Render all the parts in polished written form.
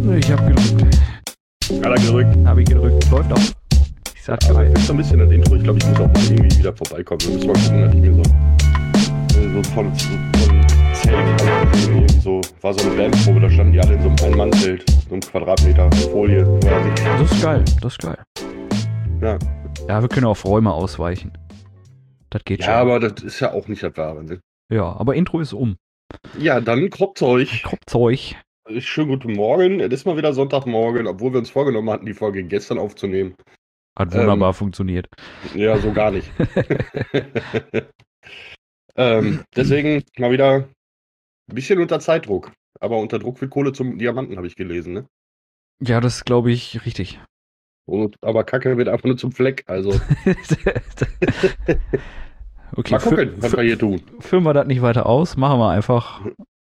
Ich hab gedrückt. Hat er gedrückt. Hab ich gedrückt. Läuft auch. Ich sag Aber geil. ich finde so ein bisschen das Intro. Ich glaube, ich muss auch mal irgendwie wieder vorbeikommen. Wir müssen mal gucken, dass ich mir so von Zelt irgendwie so, war so eine Bandprobe, da standen die alle in so einem Ein-Mann-Zelt, so einem Quadratmeter Folie. Das ist geil. Das ist geil. Ja. Ja, wir können auf Räume ausweichen. Das geht schon. Ja, aber das ist ja auch nicht das Wahre. Ne? Ja, aber Intro ist um. Ja, dann Kropfzeug. Kropfzeug. Schönen guten Morgen. Es ist mal wieder Sonntagmorgen, obwohl wir uns vorgenommen hatten, die Folge gestern aufzunehmen. Hat wunderbar funktioniert. Ja, so gar nicht. Deswegen mal wieder ein bisschen unter Zeitdruck. Aber unter Druck wird Kohle zum Diamanten, habe ich gelesen, ne? Ja, das ist, glaube ich, richtig. Aber Kacke wird einfach nur zum Fleck, also. Okay, Mal gucken, was wir hier tun. Führen wir das nicht weiter aus, machen wir einfach.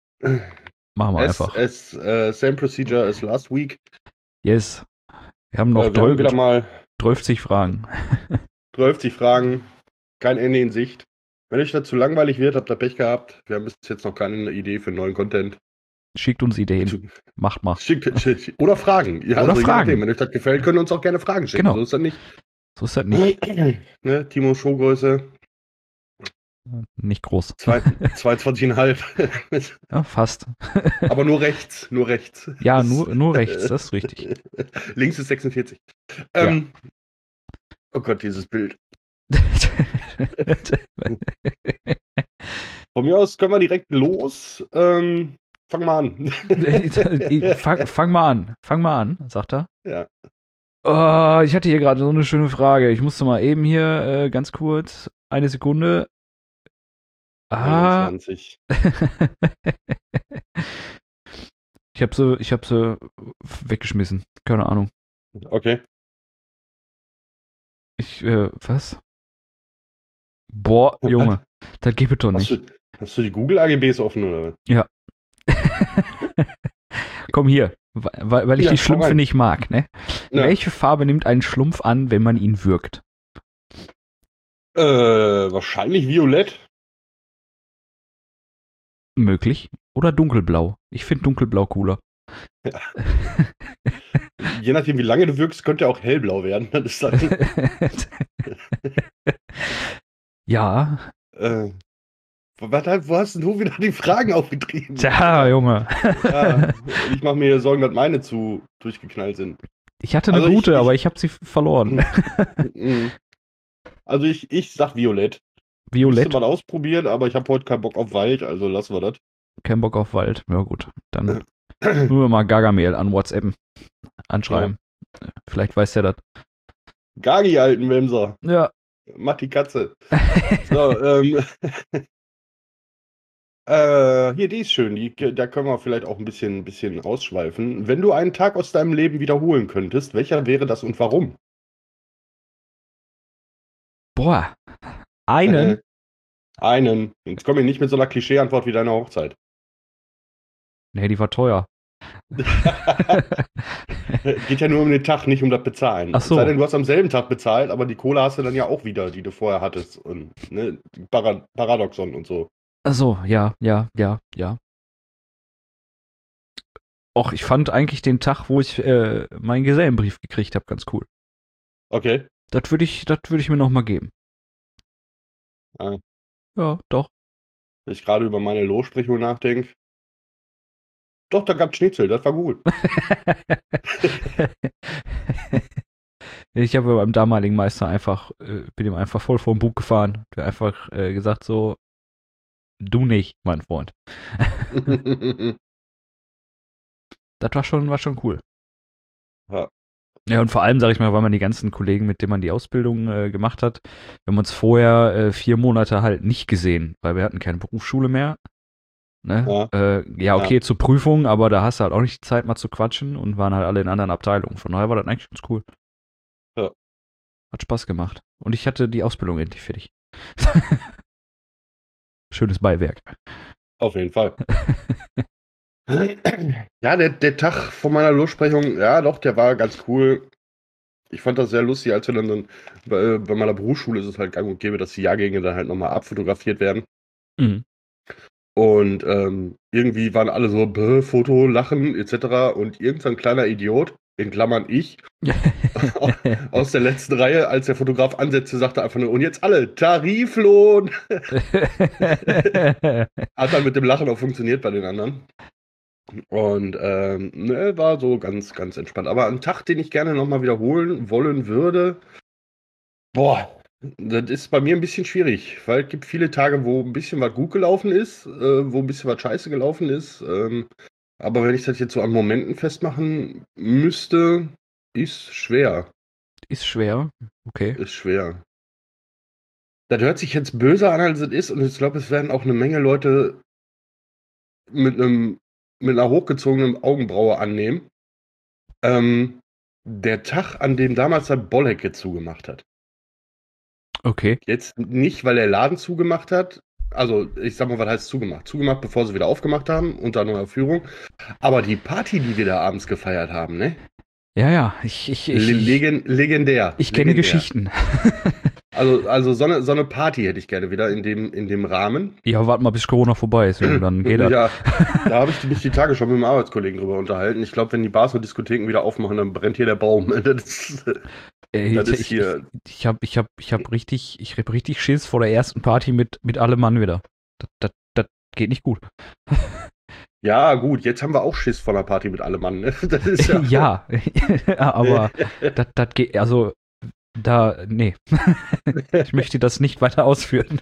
Same procedure as last week. Yes. Wir haben noch Wir haben wieder mal 12 Fragen. 12 Fragen, kein Ende in Sicht. Wenn euch das zu langweilig wird, habt ihr Pech gehabt. Wir haben bis jetzt noch keine Idee für neuen Content. Schickt uns Ideen. Macht mal. Oder Fragen. Ja, oder Fragen. Wenn euch das gefällt, könnt ihr uns auch gerne Fragen schicken. Genau. So ist das nicht. So ist das nicht. Ne, Timo Showgröße. Nicht groß. 22,5. Ja, fast. Aber nur rechts. Nur rechts. Ja, nur rechts, das ist richtig. Links ist 46. Ja. Oh Gott, dieses Bild. Von mir aus können wir direkt los. Fang mal an. Fang mal an, sagt er. Ja. Oh, ich hatte hier gerade so eine schöne Frage. Ich musste mal eben hier ganz kurz, eine Sekunde. 21. Ich hab sie weggeschmissen. Keine Ahnung. Okay. Was? Boah, Junge, das gibt es doch nicht. Hast du die Google-AGBs offen, oder was? Ja. Komm hier, weil ich die Schlümpfe nicht mag, ne? Ja. Welche Farbe nimmt ein Schlumpf an, wenn man ihn würgt? Wahrscheinlich violett. Möglich. Oder dunkelblau. Ich finde dunkelblau cooler. Ja. Je nachdem, wie lange du wirkst, könnte er auch hellblau werden. Das ist halt ja. Wo hast du wieder die Fragen aufgetrieben? Tja, Junge. Ja, ich mache mir Sorgen, dass meine zu durchgeknallt sind. Ich hatte eine gute, aber ich habe sie verloren. Also ich sag violett. Violett? Müsste mal ausprobieren, aber ich habe heute keinen Bock auf Wald, also lassen wir das. Kein Bock auf Wald. Ja gut, dann nur mal Gargamel an WhatsApp anschreiben. Ja. Vielleicht weiß der das. Gagi, alten Wemser. Ja. Mach die Katze. So, hier, die ist schön. Da können wir vielleicht auch ein bisschen ausschweifen. Wenn du einen Tag aus deinem Leben wiederholen könntest, welcher wäre das und warum? Boah. Einen? Einen. Jetzt komm ich nicht mit so einer Klischee-Antwort wie deine Hochzeit. Nee, die war teuer. Geht ja nur um den Tag, nicht um das Bezahlen. Ach so. Es sei denn, du hast am selben Tag bezahlt, aber die Kohle hast du dann ja auch wieder, die du vorher hattest. Und, ne, Paradoxon und so. Ach so, ja. Och, ich fand eigentlich den Tag, wo ich meinen Gesellenbrief gekriegt habe, ganz cool. Okay. Das würde ich mir nochmal geben. Ah. Ja, doch. Wenn ich gerade über meine Lossprechung nachdenke. Doch, da gab es Schnitzel, das war gut. Ich habe beim damaligen Meister bin ihm einfach voll vor den Bug gefahren. Der einfach gesagt so, du nicht, mein Freund. Das war schon cool. Ja. Ja, und vor allem, sag ich mal, weil man die ganzen Kollegen, mit denen man die Ausbildung gemacht hat, wir haben uns vorher 4 Monate halt nicht gesehen, weil wir hatten keine Berufsschule mehr. Ne? Ja. Okay, zur Prüfung, aber da hast du halt auch nicht die Zeit mal zu quatschen und waren halt alle in anderen Abteilungen. Von daher war das eigentlich ganz cool. Ja. Hat Spaß gemacht. Und ich hatte die Ausbildung endlich fertig. Schönes Beiwerk. Auf jeden Fall. Ja, der Tag von meiner Lossprechung, ja doch, der war ganz cool. Ich fand das sehr lustig, als wir dann bei meiner Berufsschule ist es halt gang und gäbe, dass die Jahrgänge dann halt nochmal abfotografiert werden. Mhm. Und irgendwie waren alle so, Foto, Lachen etc. Und irgendein kleiner Idiot, in Klammern ich, aus der letzten Reihe, als der Fotograf ansetzte, sagte einfach nur, und jetzt alle, Tariflohn. Hat dann mit dem Lachen auch funktioniert bei den anderen. Und ne, war so ganz, ganz entspannt. Aber ein Tag, den ich gerne nochmal wiederholen wollen würde, boah, das ist bei mir ein bisschen schwierig, weil es gibt viele Tage, wo ein bisschen was gut gelaufen ist, wo ein bisschen was scheiße gelaufen ist. Aber wenn ich das jetzt so an Momenten festmachen müsste, ist schwer. Ist schwer, okay. Ist schwer. Das hört sich jetzt böser an, als es ist, und ich glaube, es werden auch eine Menge Leute mit einer hochgezogenen Augenbraue annehmen. Der Tag, an dem damals der Bollecke zugemacht hat. Okay. Jetzt nicht, weil der Laden zugemacht hat. Also, ich sag mal, was heißt zugemacht? Zugemacht, bevor sie wieder aufgemacht haben, unter neuer Führung. Aber die Party, die wir da abends gefeiert haben, ne? Ja, legendär. Ich kenne Geschichten. Also so eine Party hätte ich gerne wieder in dem Rahmen. Ja, warte mal, bis Corona vorbei ist, dann geht das. Ja, da habe ich mich die Tage schon mit einem Arbeitskollegen drüber unterhalten. Ich glaube, wenn die Bars und Diskotheken wieder aufmachen, dann brennt hier der Baum. Ich hab richtig Schiss vor der ersten Party mit allem Mann wieder. Das geht nicht gut. Ja, gut, jetzt haben wir auch Schiss vor einer Party mit allem Mann, ne? Das ist ja, aber das geht, also, nee. Ich möchte das nicht weiter ausführen.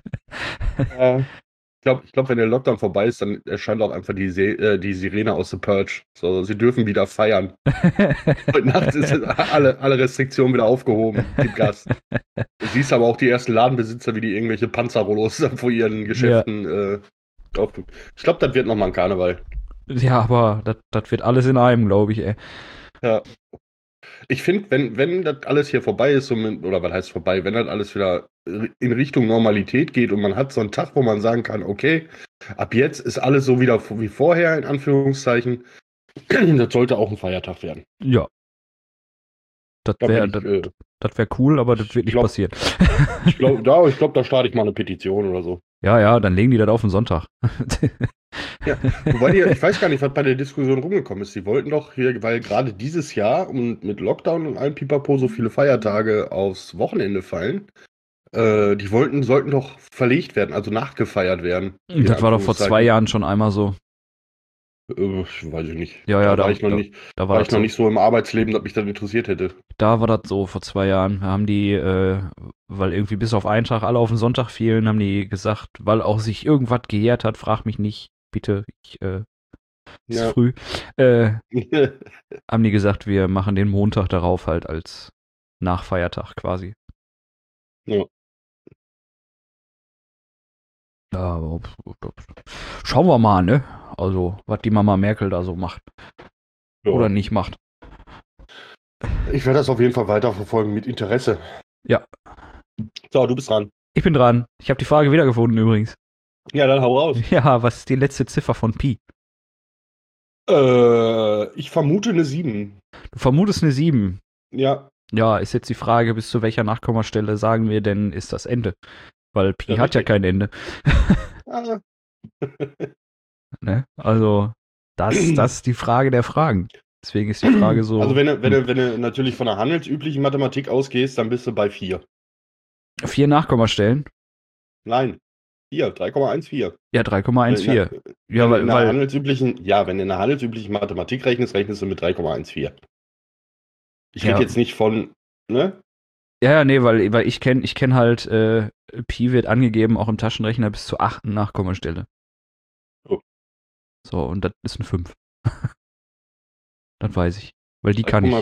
Ich glaube, wenn der Lockdown vorbei ist, dann erscheint auch einfach die Sirene aus The Purge. So, sie dürfen wieder feiern. Heute Nacht ist alle Restriktionen wieder aufgehoben. Gib Gas. Du siehst aber auch die ersten Ladenbesitzer, wie die irgendwelche Panzerrollos vor ihren Geschäften kaufen. Ich glaube, das wird nochmal ein Karneval. Ja, aber das wird alles in einem, glaube ich, ey. Ja. Ich finde, wenn das alles hier vorbei ist, oder was heißt vorbei, wenn das alles wieder in Richtung Normalität geht und man hat so einen Tag, wo man sagen kann, okay, ab jetzt ist alles so wieder wie vorher, in Anführungszeichen, das sollte auch ein Feiertag werden. Ja. Das wäre cool, aber das wird nicht passieren. Ich glaube, da starte ich mal eine Petition oder so. Ja, dann legen die das auf den Sonntag. Ja, wobei ich weiß gar nicht, was bei der Diskussion rumgekommen ist. Die wollten doch hier, weil gerade dieses Jahr und mit Lockdown und allem Pipapo so viele Feiertage aufs Wochenende fallen, die sollten doch verlegt werden, also nachgefeiert werden. Das war doch vor 2 Jahren schon einmal so. Weiß ich nicht. Ja, da war ich noch nicht so im Arbeitsleben, dass mich das interessiert hätte. Da war das so vor 2 Jahren. Da haben die, weil irgendwie bis auf einen Tag alle auf den Sonntag fielen, haben die gesagt, weil auch sich irgendwas gejährt hat, frag mich nicht, bitte, ist früh, haben die gesagt, wir machen den Montag darauf halt als Nachfeiertag quasi. Ja. Ja, aber schauen wir mal, ne? Also, was die Mama Merkel da so macht. Ja. Oder nicht macht. Ich werde das auf jeden Fall weiterverfolgen mit Interesse. Ja. So, du bist dran. Ich bin dran. Ich habe die Frage wiedergefunden übrigens. Ja, dann hau raus. Ja, was ist die letzte Ziffer von Pi? Ich vermute eine 7. Du vermutest eine 7? Ja. Ja, ist jetzt die Frage, bis zu welcher Nachkommastelle sagen wir denn, ist das Ende? Weil Pi hat ja kein Ende. Ne? Also, das ist die Frage der Fragen. Deswegen ist die Frage so. Also, wenn du natürlich von der handelsüblichen Mathematik ausgehst, dann bist du bei 4. 4 Nachkommastellen? Nein. 3,14. Ja, 3,14. Ja, wenn du in der handelsüblichen Mathematik rechnest du mit 3,14. Ich rede jetzt nicht von, ne? Ja, nee, weil ich kenn halt, Pi wird angegeben, auch im Taschenrechner, bis zur 8. Nachkommastelle. Oh. So, und das ist eine 5. Das weiß ich. Weil die kann ich.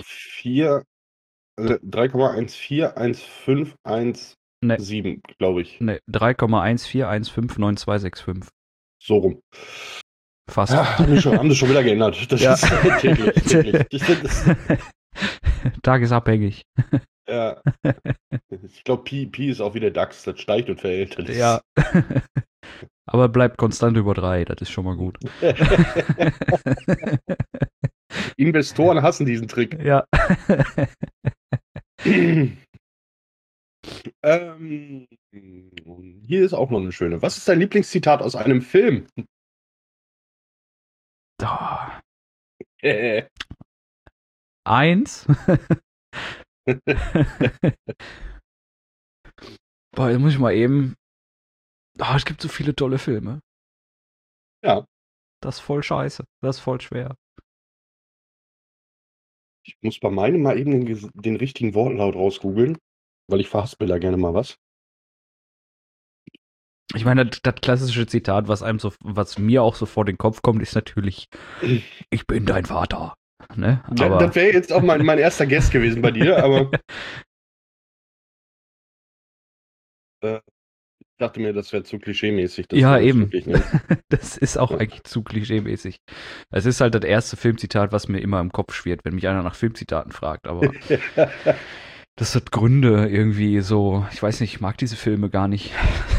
3,141517, glaube ich. Ne, 3,14159265. So rum. Fast. Ja, haben sie schon wieder geändert. Das ist täglich. Tagesabhängig. Ja. Ich glaube, Pi ist auch wie der DAX, das steigt und fällt. Ja. Aber bleibt konstant über 3, das ist schon mal gut. Investoren hassen diesen Trick. Ja. Hier ist auch noch eine schöne. Was ist dein Lieblingszitat aus einem Film? Eins. Boah, jetzt muss ich mal eben. Es gibt so viele tolle Filme. Ja. Das ist voll scheiße. Das ist voll schwer. Ich muss bei meinem mal eben den richtigen Wortlaut rausgoogeln, weil ich verhaspel da gerne mal was. Ich meine, das klassische Zitat, was mir auch so vor den Kopf kommt, ist natürlich: Ich bin dein Vater. Ne? Das wäre jetzt auch mein erster Guess gewesen bei dir, aber ich dachte mir, das wäre zu klischee-mäßig. Ja, eben. Das ist auch eigentlich zu klischee-mäßig. Es ist halt das erste Filmzitat, was mir immer im Kopf schwirrt, wenn mich einer nach Filmzitaten fragt. Aber das hat Gründe irgendwie so. Ich weiß nicht, ich mag diese Filme gar nicht.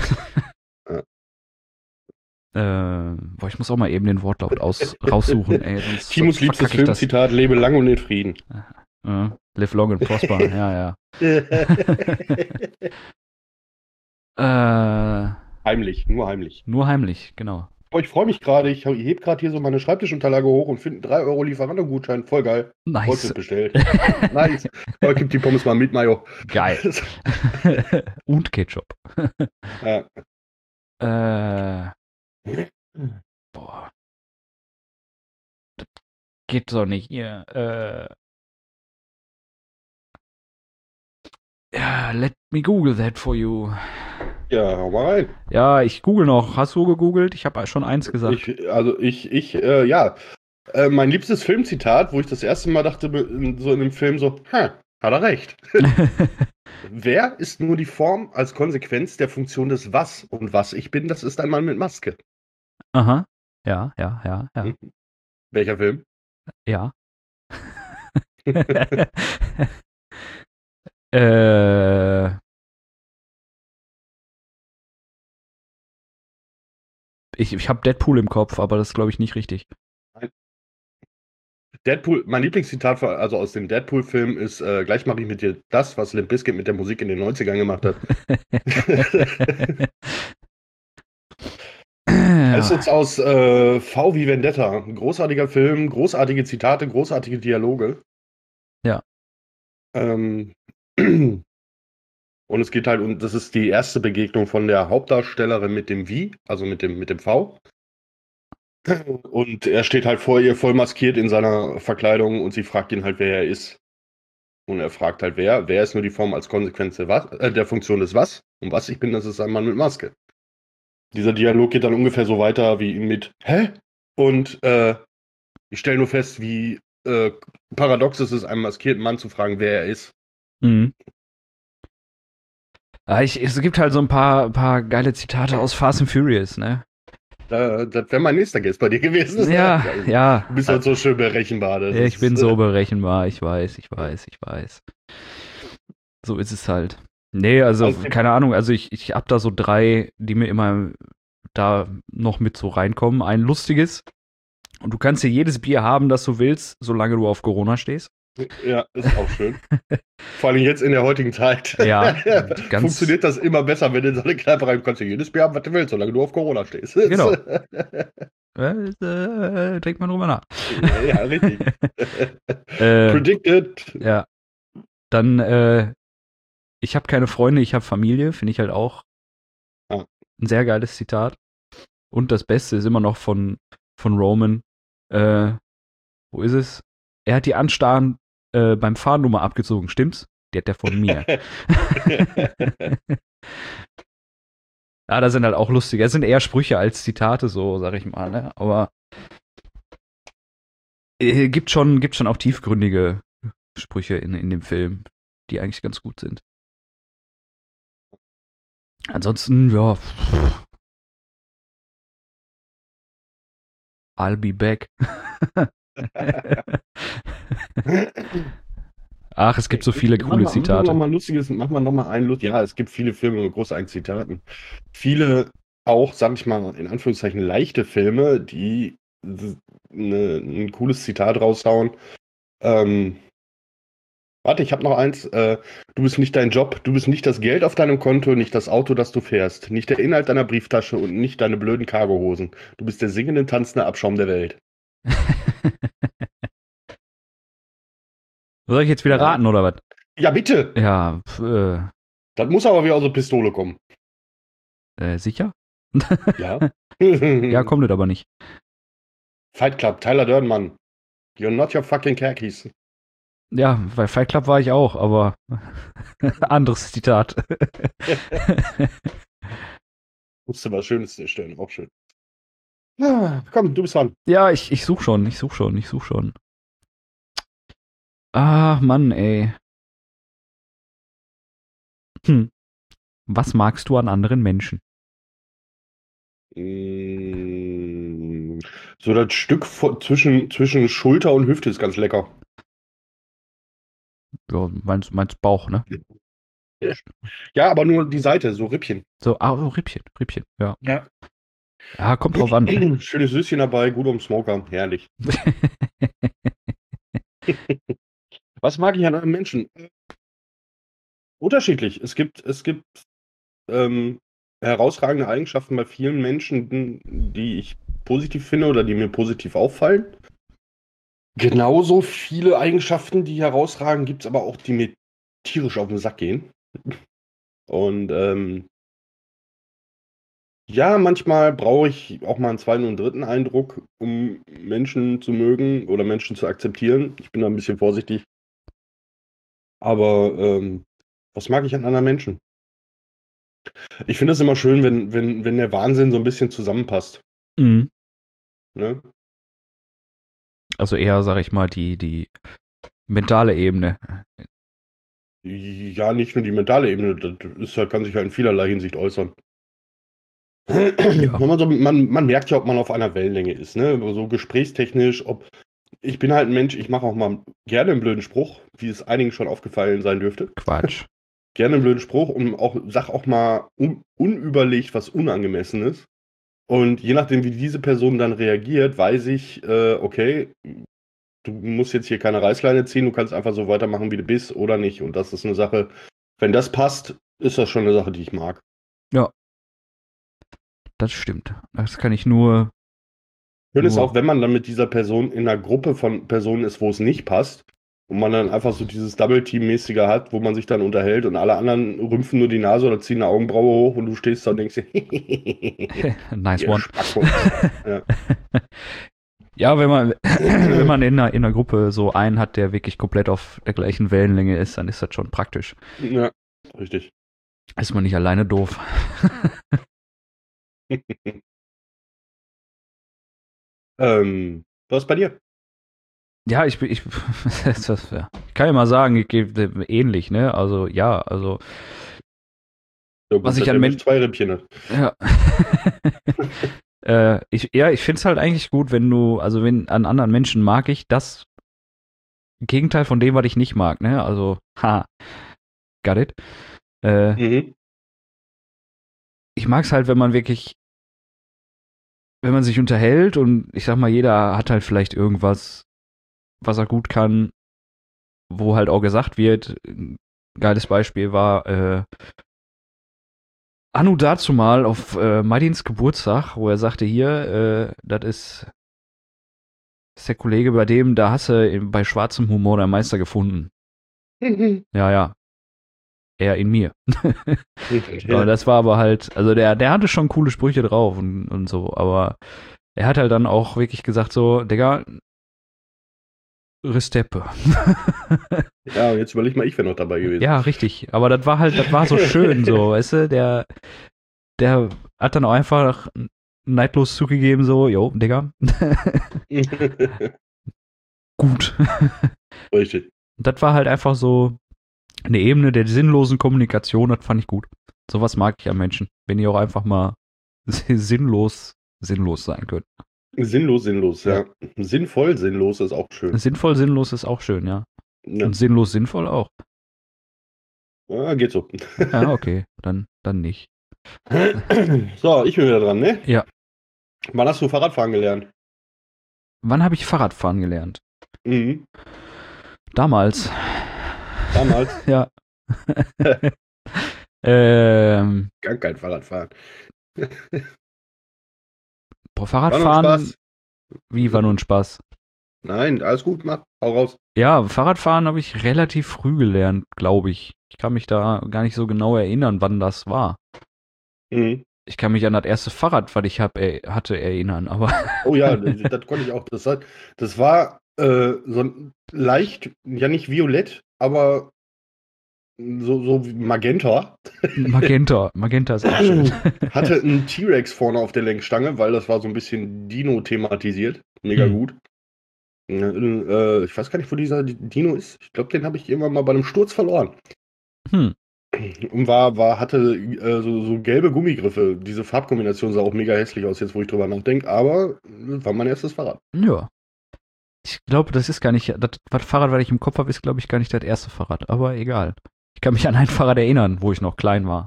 Ich muss auch mal eben den Wortlaut raussuchen. Ey, Timos liebstes Filmzitat: Lebe lang und in Frieden. Live long and prosper. Ja. Heimlich, nur heimlich. Nur heimlich, genau. Oh, ich freue mich gerade. Ich hebe gerade hier so meine Schreibtischunterlage hoch und finde einen 3 € Lieferando-Gutschein. Voll geil. Nice. Heute wird bestellt. Nice. Oh, gib die Pommes mal mit Mayo. Geil. Und Ketchup. Boah. Das geht doch nicht hier. Let me Google that for you. Ja, hau mal rein. Ja, ich google noch. Hast du gegoogelt? Ich habe schon eins gesagt. Ja. Mein liebstes Filmzitat, wo ich das erste Mal dachte, so in dem Film hat er recht. Wer ist nur die Form als Konsequenz der Funktion des Was? Und was ich bin, das ist ein Mann mit Maske. Aha. Ja. Welcher Film? Ja. Ich habe Deadpool im Kopf, aber das ist, glaube ich, nicht richtig. Deadpool, mein Lieblingszitat aus dem Deadpool-Film ist: Gleich mache ich mit dir das, was Limp Bizkit mit der Musik in den 90ern gemacht hat. Es ist jetzt aus V wie Vendetta. Ein großartiger Film, großartige Zitate, großartige Dialoge. Ja. Und es geht halt, und das ist die erste Begegnung von der Hauptdarstellerin mit dem Wie, also mit dem V. Und er steht halt vor ihr voll maskiert in seiner Verkleidung und sie fragt ihn halt, wer er ist. Und er fragt halt, wer ist nur die Form als Konsequenz der Funktion des Was. Und was ich bin, das ist ein Mann mit Maske. Dieser Dialog geht dann ungefähr so weiter wie mit Hä? Und ich stelle nur fest, wie paradox es ist, einem maskierten Mann zu fragen, wer er ist. Mhm. Es gibt halt so ein paar geile Zitate aus Fast and Furious, ne? Das wäre mein nächster Guest bei dir gewesen. Ja. Du bist halt so schön berechenbar. Ich bin so berechenbar, ich weiß. So ist es halt. Nee, also keine Ahnung, also ich hab da so 3, die mir immer da noch mit so reinkommen. Ein lustiges: Und du kannst hier jedes Bier haben, das du willst, solange du auf Corona stehst. Ja, ist auch schön. Vor allem jetzt in der heutigen Zeit. Ja, funktioniert das immer besser, wenn du in so eine Kneipe rein kannst. Jedes Bier haben, was du willst, solange du auf Corona stehst. Genau. Denkt man drüber nach. Ja, richtig. Predicted. Ja. Dann, ich habe keine Freunde, ich habe Familie, finde ich halt auch ein sehr geiles Zitat. Und das Beste ist immer noch von Roman. Wo ist es? Er hat die Anstarren beim Fahrnummer abgezogen, stimmt's? Die hat der von mir. Ja, da sind halt auch lustige. Es sind eher Sprüche als Zitate, so, sag ich mal, ne? Aber gibt schon auch tiefgründige Sprüche in dem Film, die eigentlich ganz gut sind. Ansonsten, ja. I'll be back. Ach, es gibt so viele coole Zitate. Machen wir nochmal ein Lust. Ja, es gibt viele Filme mit großartigen Zitaten. Viele auch, sag ich mal, in Anführungszeichen leichte Filme, die ein cooles Zitat raushauen. Warte, ich habe noch eins. Du bist nicht dein Job, du bist nicht das Geld auf deinem Konto, nicht das Auto, das du fährst, nicht der Inhalt deiner Brieftasche und nicht deine blöden Cargohosen. Du bist der singende, tanzende Abschaum der Welt. Soll ich jetzt wieder raten, oder was? Ja, bitte. Ja, Das muss aber wieder aus der Pistole kommen. sicher? Ja. Ja, kommt das aber nicht. Fight Club, Tyler Durden, Mann. You're not your fucking khakis. Ja, bei Fight Club war ich auch, aber anderes Zitat. Musste was Schönes erstellen, auch schön. Komm, du bist dran. Ja, ich such schon. Ah, Mann, ey. Was magst du an anderen Menschen? So das Stück zwischen Schulter und Hüfte ist ganz lecker. Ja, meinst Bauch, ne? Ja, aber nur die Seite, so Rippchen. So, oh, Rippchen, ja. Ja. Ja, kommt drauf an. Schönes Süßchen dabei, gut um Smoker, herrlich. Was mag ich an einem Menschen? Unterschiedlich. Es gibt herausragende Eigenschaften bei vielen Menschen, die ich positiv finde oder die mir positiv auffallen. Genauso viele Eigenschaften, die herausragen, gibt es aber auch, die mir tierisch auf den Sack gehen. Und ja, manchmal brauche ich auch mal einen zweiten und dritten Eindruck, um Menschen zu mögen oder Menschen zu akzeptieren. Ich bin da ein bisschen vorsichtig. Aber was mag ich an anderen Menschen? Ich finde es immer schön, wenn der Wahnsinn so ein bisschen zusammenpasst. Mhm. Ne? Also eher, sag ich mal, die mentale Ebene. Ja, nicht nur die mentale Ebene, das kann sich ja in vielerlei Hinsicht äußern. Ja. Man merkt ja, ob man auf einer Wellenlänge ist, ne? So gesprächstechnisch, ich bin halt ein Mensch, ich mache auch mal gerne einen blöden Spruch, wie es einigen schon aufgefallen sein dürfte. Quatsch. Gerne einen blöden Spruch und sag auch mal unüberlegt was Unangemessenes. Und je nachdem, wie diese Person dann reagiert, weiß ich, okay, du musst jetzt hier keine Reißleine ziehen, du kannst einfach so weitermachen, wie du bist oder nicht. Und das ist eine Sache, wenn das passt, ist das schon eine Sache, die ich mag. Ja. Das stimmt. Das kann ich nur. Schön ist auch, wenn man dann mit dieser Person in einer Gruppe von Personen ist, wo es nicht passt und man dann einfach so dieses Double-Team-mäßige hat, wo man sich dann unterhält und alle anderen rümpfen nur die Nase oder ziehen eine Augenbraue hoch und du stehst da und denkst dir, nice one. Ja. Ja, wenn man in einer Gruppe so einen hat, der wirklich komplett auf der gleichen Wellenlänge ist, dann ist das schon praktisch. Ja, richtig. Ist man nicht alleine doof. Was ist bei dir? Ja, ich kann ja mal sagen, ich gebe ähnlich, ne? Also, ja, also. Ja, gut, was ich an Menschen. 2 Rippchen. Ja. Ich finde es halt eigentlich gut, wenn an anderen Menschen mag ich das Gegenteil von dem, was ich nicht mag, ne? Also, got it. Ich mag es halt, wenn man sich unterhält und ich sag mal, jeder hat halt vielleicht irgendwas, was er gut kann, wo halt auch gesagt wird, ein geiles Beispiel war, Anu dazu mal auf Martins Geburtstag, wo er sagte, hier, das ist der Kollege, bei dem, da hast du bei schwarzem Humor der Meister gefunden. Ja. Er in mir. Ja. Das war aber halt, also der hatte schon coole Sprüche drauf und so, aber er hat halt dann auch wirklich gesagt so, Digga, Resteppe. Ja, jetzt überleg mal, ich wäre noch dabei gewesen. Ja, richtig. Aber das war so schön so, weißt du, der hat dann auch einfach neidlos zugegeben so, jo, Digga. Gut. Richtig. Das war halt einfach so eine Ebene der sinnlosen Kommunikation, das fand ich gut. Sowas mag ich an Menschen, wenn die auch einfach mal sinnlos sein können. Sinnlos, ja. Sinnvoll, sinnlos ist auch schön. Sinnvoll, sinnlos ist auch schön, ja. Und sinnlos, sinnvoll auch. Ja, geht so. Ja, okay, dann nicht. So, ich bin wieder dran, ne? Ja. Wann hast du Fahrradfahren gelernt? Wann habe ich Fahrradfahren gelernt? Mhm. Damals? Ja. Gar kein Fahrradfahren. Fahrradfahren Wie, war nur ein Spaß? Nein, alles gut, mach, hau raus. Ja, Fahrradfahren habe ich relativ früh gelernt, glaube ich. Ich kann mich da gar nicht so genau erinnern, wann das war. Mhm. Ich kann mich an das erste Fahrrad, was ich hatte, erinnern, aber. Oh ja, das konnte ich auch. Das war so ein leicht, ja nicht violett, aber so Magenta. Magenta ist auch schön. Hatte einen T-Rex vorne auf der Lenkstange, weil das war so ein bisschen Dino thematisiert. Mega gut. Ich weiß gar nicht, wo dieser Dino ist. Ich glaube, den habe ich irgendwann mal bei einem Sturz verloren. Und hatte so gelbe Gummigriffe. Diese Farbkombination sah auch mega hässlich aus, jetzt wo ich drüber nachdenke, aber war mein erstes Fahrrad. Ja. Ich glaube, das ist gar nicht, das Fahrrad, was ich im Kopf habe, ist, glaube ich, gar nicht das erste Fahrrad, aber egal. Ich kann mich an ein Fahrrad erinnern, wo ich noch klein war.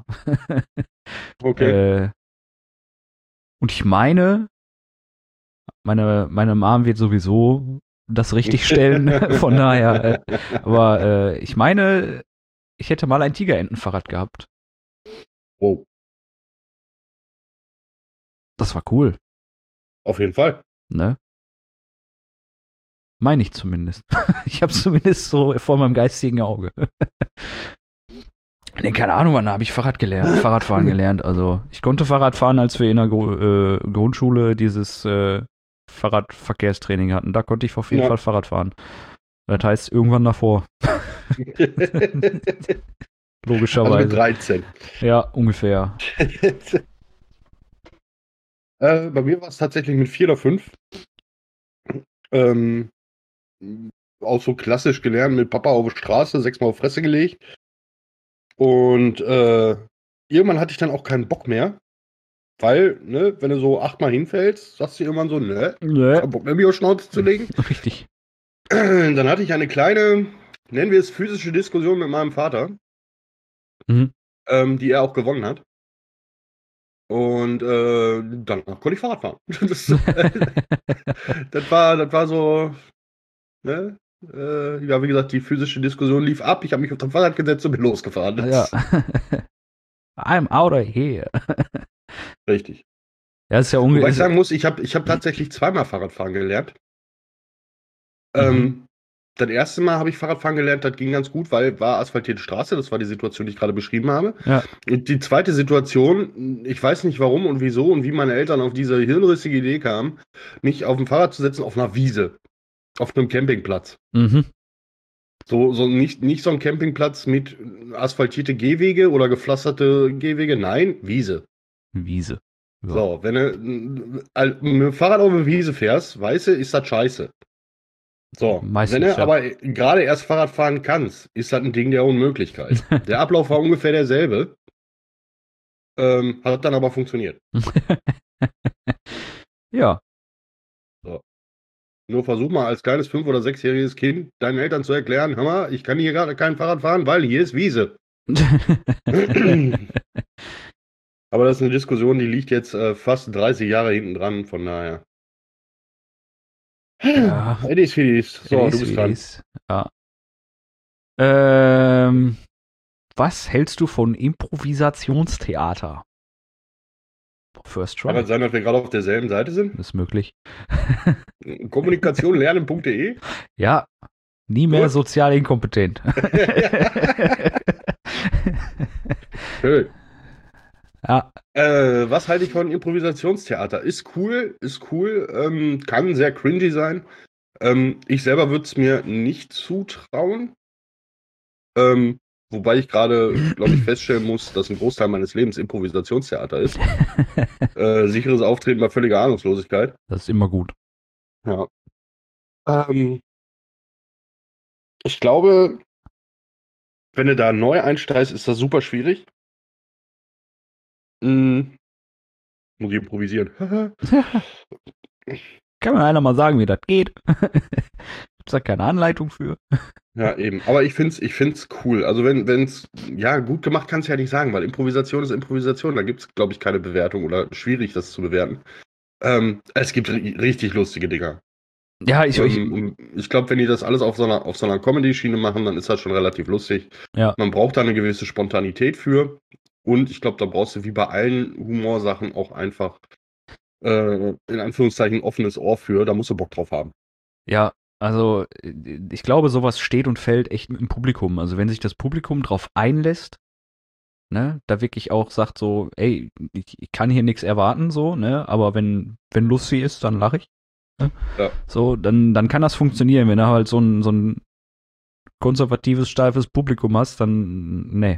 Okay. Und ich meine Mom wird sowieso das richtig stellen, von daher. Aber ich meine, ich hätte mal ein Tigerentenfahrrad gehabt. Wow. Das war cool. Auf jeden Fall. Ne? Meine ich zumindest. Ich habe es zumindest so vor meinem geistigen Auge. Nee, keine Ahnung, wann habe ich Fahrradfahren gelernt. Also ich konnte Fahrradfahren, als wir in der Grundschule dieses Fahrradverkehrstraining hatten. Da konnte ich auf jeden Fall Fahrrad fahren. Das heißt, irgendwann davor. Logischerweise. Also mit 13. Ja, ungefähr. Bei mir war es tatsächlich mit 4 oder 5. Auch so klassisch gelernt, mit Papa auf der Straße, 6-mal auf Fresse gelegt. Und irgendwann hatte ich dann auch keinen Bock mehr. Weil, ne, wenn du so 8-mal hinfällst, sagst du irgendwann so, keinen Bock mehr, mir auf Schnauze zu legen. Richtig. Dann hatte ich eine kleine, nennen wir es physische Diskussion mit meinem Vater, die er auch gewonnen hat. Und danach konnte ich Fahrrad fahren. Das war so, ne? Ja, wie gesagt, die physische Diskussion lief ab. Ich habe mich auf das Fahrrad gesetzt und bin losgefahren. Ja. I'm out of here. Richtig. Ja, ist ja Wobei ich sagen muss, ich hab tatsächlich 2-mal Fahrradfahren gelernt. Das erste Mal habe ich Fahrradfahren gelernt, das ging ganz gut, weil war asphaltierte Straße, das war die Situation, die ich gerade beschrieben habe. Ja. Und die zweite Situation, ich weiß nicht warum und wieso und wie meine Eltern auf diese hirnrissige Idee kamen, mich auf dem Fahrrad zu setzen auf einer Wiese, auf einem Campingplatz. So nicht so ein Campingplatz mit asphaltierte Gehwege oder gepflasterte Gehwege, nein, Wiese. Ja. So, wenn du mit dem Fahrrad auf eine Wiese fährst, weißt du, ist das scheiße. So, meistens, wenn du aber gerade erst Fahrrad fahren kannst, ist das ein Ding der Unmöglichkeit. Der Ablauf war ungefähr derselbe, hat dann aber funktioniert. Ja. So. Nur versuch mal als kleines 5- oder 6-jähriges Kind deinen Eltern zu erklären, hör mal, ich kann hier gerade kein Fahrrad fahren, weil hier ist Wiese. Aber das ist eine Diskussion, die liegt jetzt fast 30 Jahre hinten dran, von daher. Ja. Edis. So, du bist dran. Ja. Was hältst du von Improvisationstheater? First try. Kann es sein, dass wir gerade auf derselben Seite sind? Das ist möglich. Kommunikationlernen.de? Ja, nie mehr sozial inkompetent. Schön. Ja. Was halte ich von Improvisationstheater? Ist cool, kann sehr cringy sein. Ich selber würde es mir nicht zutrauen. Wobei ich gerade, glaube ich, feststellen muss, dass ein Großteil meines Lebens Improvisationstheater ist. Sicheres Auftreten bei völliger Ahnungslosigkeit. Das ist immer gut. Ja. Ich glaube, wenn du da neu einsteigst, ist das super schwierig. Muss ich improvisieren. Kann mir einer mal sagen, wie das geht? Gibt's da keine Anleitung für? Ja, eben. Aber ich find's cool. Also wenn's, ja, gut gemacht kannst du ja nicht sagen, weil Improvisation ist Improvisation. Da gibt's, glaube ich, keine Bewertung oder schwierig, das zu bewerten. Es gibt richtig lustige Dinger. Ja, ich glaube, wenn die das alles auf so einer Comedy-Schiene machen, dann ist das schon relativ lustig. Ja. Man braucht da eine gewisse Spontanität für. Und ich glaube, da brauchst du wie bei allen Humorsachen auch einfach in Anführungszeichen offenes Ohr für, da musst du Bock drauf haben. Ja, also ich glaube, sowas steht und fällt echt mit dem Publikum. Also wenn sich das Publikum drauf einlässt, ne, da wirklich auch sagt so, ey, ich kann hier nichts erwarten, so, ne, aber wenn lustig ist, dann lache ich. Ne? Ja. So, dann kann das funktionieren. Wenn du halt so ein konservatives, steifes Publikum hast, dann ne.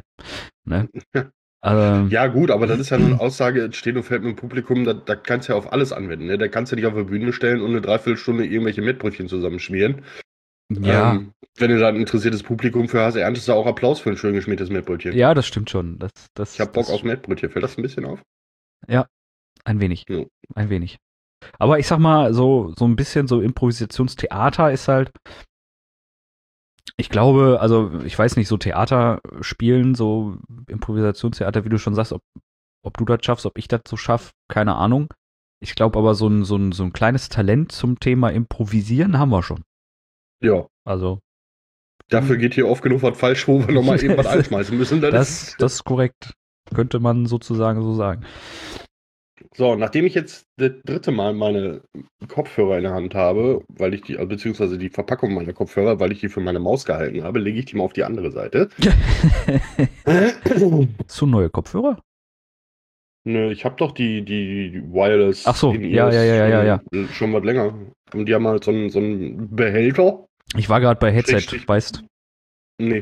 Ja, gut, aber das ist ja nur eine Aussage, es steht und fällt mit dem Publikum, da kannst du ja auf alles anwenden. Ne? Da kannst du dich auf die Bühne stellen und eine Dreiviertelstunde irgendwelche Mettbrötchen zusammenschmieren. Ja. Wenn du da ein interessiertes Publikum für hast, erntest du auch Applaus für ein schön geschmiertes Mettbrötchen. Ja, das stimmt schon. Ich hab Bock auf Mettbrötchen. Fällt das ein bisschen auf? Ja, ein wenig. Ja. Ein wenig. Aber ich sag mal, so ein bisschen so Improvisationstheater ist halt, ich glaube, also ich weiß nicht, so Theater spielen, so Improvisationstheater, wie du schon sagst, ob du das schaffst, ob ich das so schaffe, keine Ahnung. Ich glaube aber, so ein kleines Talent zum Thema Improvisieren haben wir schon. Ja. Also. Dafür geht hier oft genug was falsch, wo wir nochmal eben was einschmeißen müssen. Das ist korrekt. Könnte man sozusagen so sagen. So, nachdem ich jetzt das dritte Mal meine Kopfhörer in der Hand habe, weil ich die, beziehungsweise die Verpackung meiner Kopfhörer, weil ich die für meine Maus gehalten habe, lege ich die mal auf die andere Seite. Hast du neue Kopfhörer? Nö, ich habe doch die Wireless. Ach so, ja. Schon was länger. Und die haben halt so einen Behälter. Ich war gerade bei Headset, weißt du? Nee.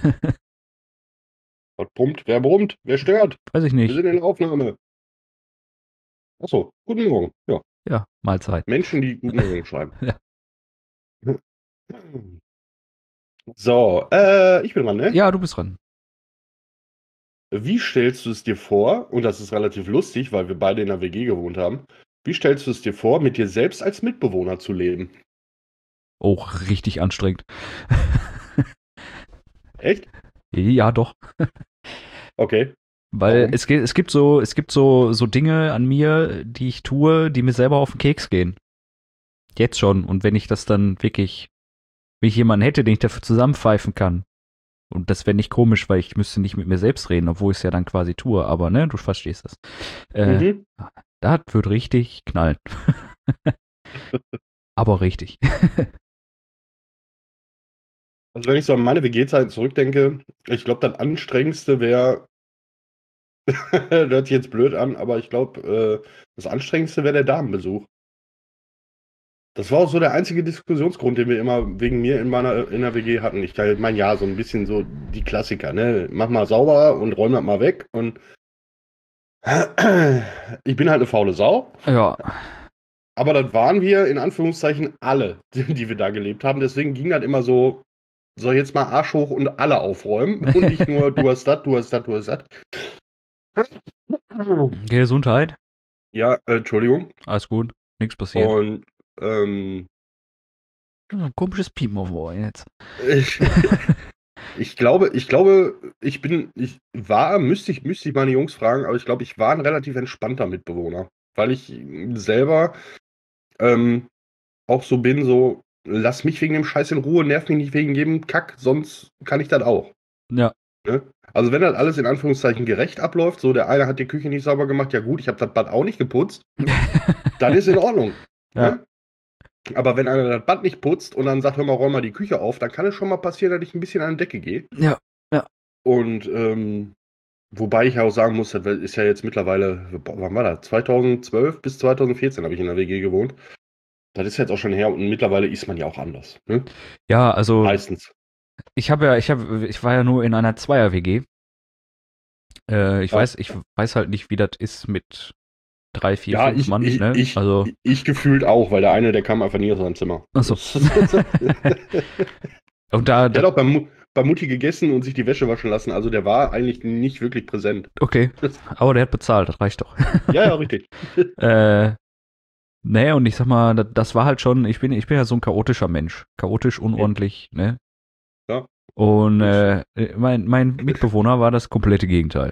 Was brummt? Wer brummt? Wer stört? Weiß ich nicht. Wir sind in der Aufnahme. Achso, guten Morgen. Ja. Ja, Mahlzeit. Menschen, die guten Morgen schreiben. Ja. So, ich bin dran, ne? Ja, du bist dran. Wie stellst du es dir vor, und das ist relativ lustig, weil wir beide in der WG gewohnt haben, wie stellst du es dir vor, mit dir selbst als Mitbewohner zu leben? Oh, richtig anstrengend. Echt? Ja, doch. Okay. Weil es gibt so Dinge an mir, die ich tue, die mir selber auf den Keks gehen. Jetzt schon. Und wenn ich das dann wirklich, wenn ich jemanden hätte, den ich dafür zusammenpfeifen kann. Und das wäre nicht komisch, weil ich müsste nicht mit mir selbst reden, obwohl ich es ja dann quasi tue. Aber ne, du verstehst das. Das wird richtig knallen. Aber richtig. Also wenn ich so an meine WG-Zeit zurückdenke, ich glaube, das Anstrengendste wäre, das hört sich jetzt blöd an, aber ich glaube, das Anstrengendste wäre der Damenbesuch. Das war auch so der einzige Diskussionsgrund, den wir immer wegen mir in der WG hatten. Ich meine, ja, so ein bisschen so die Klassiker, ne? Mach mal sauber und räum das mal weg. Und ich bin halt eine faule Sau. Ja. Aber das waren wir in Anführungszeichen alle, die wir da gelebt haben. Deswegen ging das immer so jetzt mal Arsch hoch und alle aufräumen. Und nicht nur, du hast das, du hast das, du hast das. Gesundheit. Ja, Entschuldigung. Alles gut. Nichts passiert. Und ein komisches Piepen auf dem Ohr jetzt. Ich glaube, müsste ich meine Jungs fragen, aber ich glaube, ich war ein relativ entspannter Mitbewohner, weil ich selber auch so bin, so, lass mich wegen dem Scheiß in Ruhe, nerv mich nicht wegen jedem Kack, sonst kann ich das auch. Ja. Ne? Also wenn das alles in Anführungszeichen gerecht abläuft, so der eine hat die Küche nicht sauber gemacht, ja gut, ich habe das Bad auch nicht geputzt, dann ist in Ordnung. Ja. Ne? Aber wenn einer das Bad nicht putzt und dann sagt, hör mal, räum mal die Küche auf, dann kann es schon mal passieren, dass ich ein bisschen an die Decke gehe. Ja. Und wobei ich auch sagen muss, das ist ja jetzt mittlerweile, wann war das? 2012 bis 2014 habe ich in der WG gewohnt. Das ist jetzt auch schon her und mittlerweile ist man ja auch anders. Ne? Ja, also meistens. Ich war ja nur in einer Zweier-WG. Ich weiß halt nicht, wie das ist mit 3, 4, 5 Mann. Ne? Ich gefühlt auch, weil der kam einfach nie aus seinem Zimmer. Achso. Und der hat auch bei Mutti gegessen und sich die Wäsche waschen lassen. Also der war eigentlich nicht wirklich präsent. Okay, aber der hat bezahlt, das reicht doch. Ja, richtig. Nee, und ich sag mal, das war halt schon, ich bin ja so ein chaotischer Mensch. Chaotisch, unordentlich, ne? Ja. Und mein Mitbewohner war das komplette Gegenteil.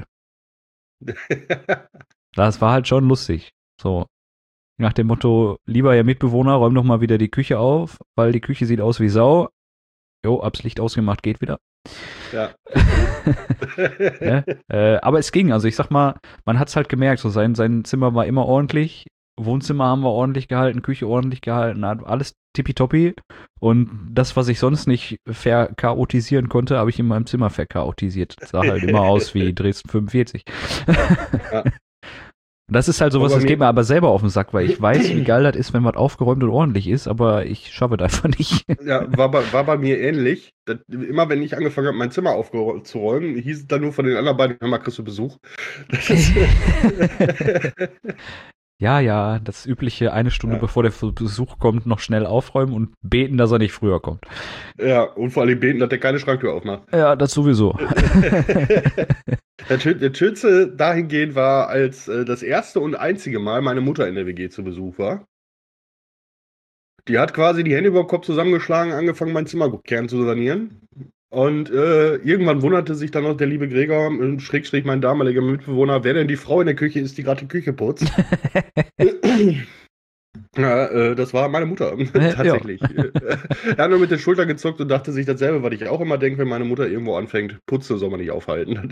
Das war halt schon lustig. So. Nach dem Motto, lieber Herr Mitbewohner, räum doch mal wieder die Küche auf, weil die Küche sieht aus wie Sau. Jo, hab's Licht ausgemacht, geht wieder. Ja. Ja, aber es ging, also ich sag mal, man hat's halt gemerkt, so sein Zimmer war immer ordentlich. Wohnzimmer haben wir ordentlich gehalten, Küche ordentlich gehalten, alles tippitoppi. Und das, was ich sonst nicht verchaotisieren konnte, habe ich in meinem Zimmer verchaotisiert. Das sah halt immer aus wie Dresden 45. Ja. Das ist halt sowas, das geht mir aber selber auf den Sack, weil ich weiß, wie geil das ist, wenn was aufgeräumt und ordentlich ist, aber ich schaffe das einfach nicht. Ja, war bei mir ähnlich. Immer wenn ich angefangen habe, mein Zimmer aufzuräumen, hieß es dann nur von den anderen beiden, hör mal, kriegst du Besuch. Das ist Ja, das übliche 1 Stunde bevor der Besuch kommt, noch schnell aufräumen und beten, dass er nicht früher kommt. Ja, und vor allem beten, dass der keine Schranktür aufmacht. Ja, das sowieso. Das Schönste dahingehend war, als das erste und einzige Mal meine Mutter in der WG zu Besuch war. Die hat quasi die Hände über den Kopf zusammengeschlagen, angefangen, mein Zimmerkern zu sanieren. Und irgendwann wunderte sich dann noch der liebe Gregor, Schrägstrich mein damaliger Mitbewohner, wer denn die Frau in der Küche ist, die gerade die Küche putzt. Ja, das war meine Mutter, tatsächlich. Er hat nur mit den Schultern gezuckt und dachte sich dasselbe, was ich auch immer denke, wenn meine Mutter irgendwo anfängt, putzen soll man nicht aufhalten.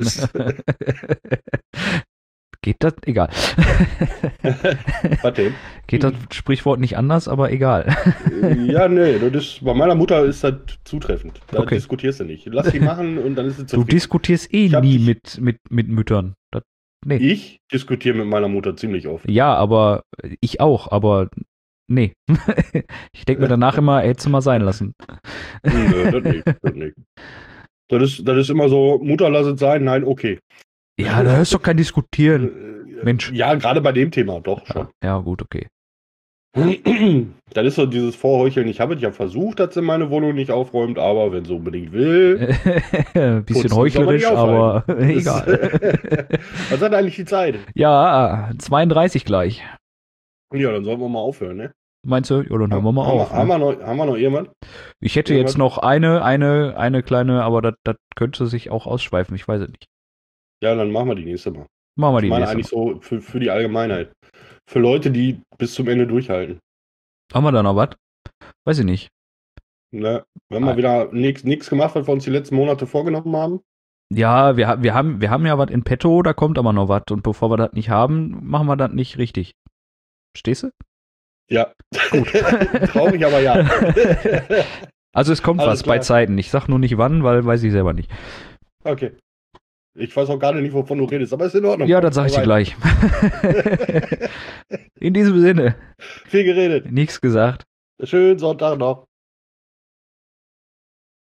Geht das? Egal. Was denn? Geht das Sprichwort nicht anders, aber egal. Ja, nee, bei meiner Mutter ist das zutreffend. Da diskutierst du nicht. Lass sie machen und dann ist es zufrieden. Du diskutierst nie mit Müttern. Nee. Ich diskutiere mit meiner Mutter ziemlich oft. Ja, aber ich auch, aber nee. Ich denke mir danach immer, hättest du mal sein lassen. Nö, das nicht. Das ist immer so, Mutter, lass es sein, nein, okay. Ja, da ist doch kein Diskutieren. Mensch. Ja, gerade bei dem Thema, doch schon. Ja, gut, okay. Dann ist so dieses Vorheucheln, ich habe es ja versucht, dass sie meine Wohnung nicht aufräumt, aber wenn sie unbedingt will. Bisschen heuchlerisch, aber egal. Was hat eigentlich die Zeit? Ja, 32 gleich. Ja, dann sollten wir mal aufhören, ne? Meinst du? Ja, dann hören wir mal auf. Haben wir noch jemand? Ich hätte jetzt noch eine kleine, aber das könnte sich auch ausschweifen, ich weiß es nicht. Ja, dann machen wir die nächste Mal. Machen wir die nächste Mal. Ich meine nächste eigentlich so für die Allgemeinheit. Für Leute, die bis zum Ende durchhalten. Haben wir da noch was? Weiß ich nicht. Ne, wir haben mal wieder nichts gemacht, was wir uns die letzten Monate vorgenommen haben. Ja, wir haben ja was in petto, da kommt aber noch was. Und bevor wir das nicht haben, machen wir das nicht richtig. Verstehst du? Ja. Gut. Traurig, aber ja. Also es kommt was bei Zeiten. Ich sag nur nicht wann, weil weiß ich selber nicht. Okay. Ich weiß auch gar nicht, wovon du redest, aber ist in Ordnung. Ja, das sag ich dir gleich. In diesem Sinne. Viel geredet. Nichts gesagt. Schönen Sonntag noch.